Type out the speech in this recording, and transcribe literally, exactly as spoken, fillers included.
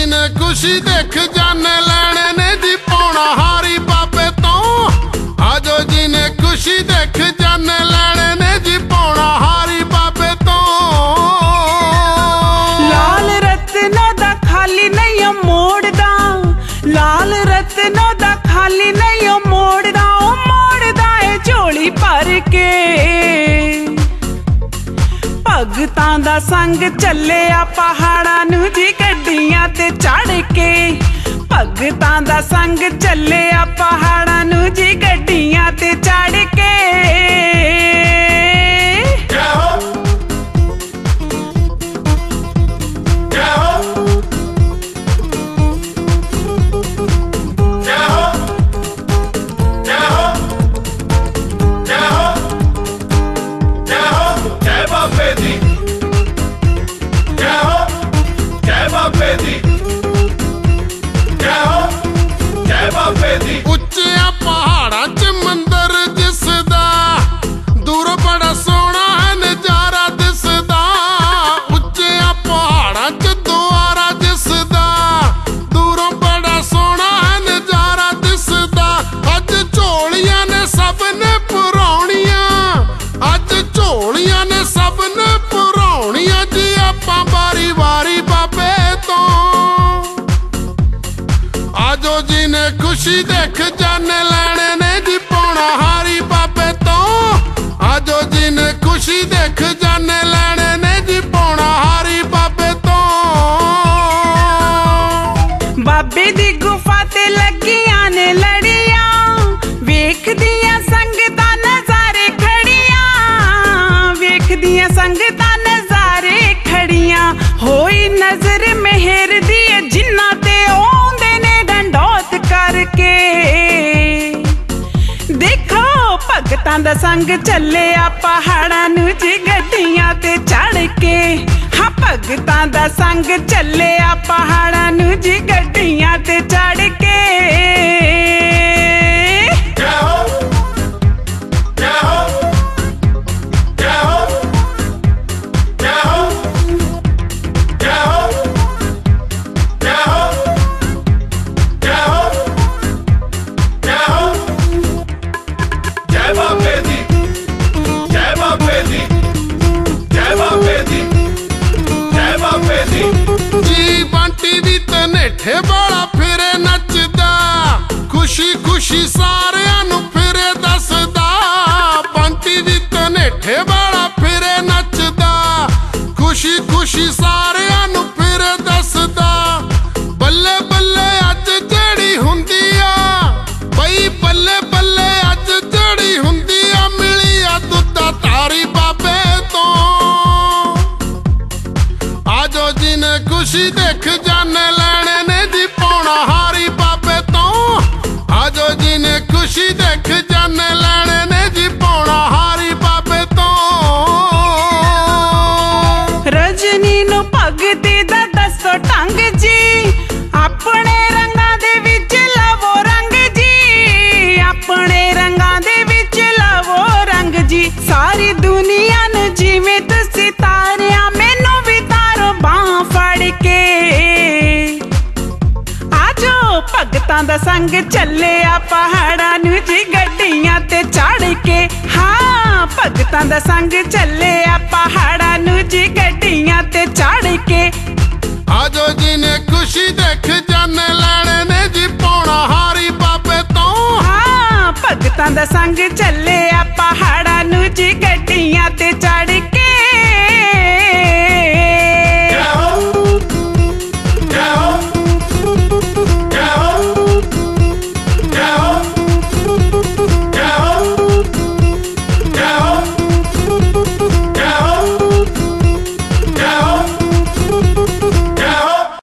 जी ने खुशी देख जाने लैने ने जी पौना हारी बाबे तो। आजो जी ने खुशी देख जाने लैने ने जी पौना हारी बाबे तो। लाल रत्नों दा खाली नहीं मोड़दा, लाल रत्नों दा खाली नहीं मोड़दा, ओ मोड़दा है झोली भर के। भगतां दा संग चले आ पहाड़ां नू जी गड्डियां ते चढ़ के। भगतां दा संग चले आ पहाड़ां नू जी गड्डियां ते चढ़ के। उच्चिया पहाड़ा च मंदिर जिसदा, दूर बड़ा सोना है नजारा दिसदा। उच्चिया पहाड़ा च द्वारा जिसदा, दूरों बड़ा सोना है नजारा दिसदा। अज झोलियां ने सब ने पुराणियां, अज झोलियां ने सब ने पुराणियां जी आपां बारी बारी बाबे तो। आजो जी ने खुशी देख जाने लैने ने जी पौना हारी बाबे तो। आजो जी ने खुशी देख जाने लैने ने जी पौना हारी बाबे तो। बाबे दी गुफा ते लगियां ने लड़ियां, वेखदियां संगतां नज़ारे खड़ियां, वेखदियां संगतां नज़ारे खड़ियां। होई नजर मेहर दी जिन्ना ते ओंदे ने डंडौत करके। देखो भगतां दा संग चले आ पहाड़ां नू जी गड्डियां ते चढ़ के। हाँ भगतां दा संग चले आ पहाड़ां नू जी गड्डियां ते चढ़ के। जी बंटी भी तनेठे वाला फिरे नचदा, खुशी खुशी सारियां नू फिरे दसदा। बंटी भी तनेठे वाला फिरे नचदा, खुशी खुशी सारियां नू फिरे दसदा। बल्ले बल्ले अज जेड़ी हुंदी आ बई, बल्ले बल्ले अज जेड़ी हुंदी आ, मिली आ दुद्धा तारी बाबे तो। आजो जी ने खुशी देख जाने लैने ने जी पौना हारी बाबे तो। आजो जी ने खुशी देख जाने लैने ने जी पौना हारी बाबे तो। रजनी नू भगती दा दसो ढंग जी, अपने रंगां दे विच लवो रंग जी, अपने रंगां दे विच लवो रंग जी। सारी दुनिया नू जिवें तुसीं तारिया, मैनू भी तारो बांह फड़ के। आजो भगतां दा संग चले आ पहाड़ां नू जी गड्डियां ते चढ़ के। हाँ भगतां दा संग चले आ पहाड़ां नू जी गड्डियां ते चढ़ के। आजो जी ने खुशी देख जाने लैने ने जी पौना हारी बाबे तो। हाँ भगतां दा संग चले आ पहाड़ां नू जी गड्डियां ते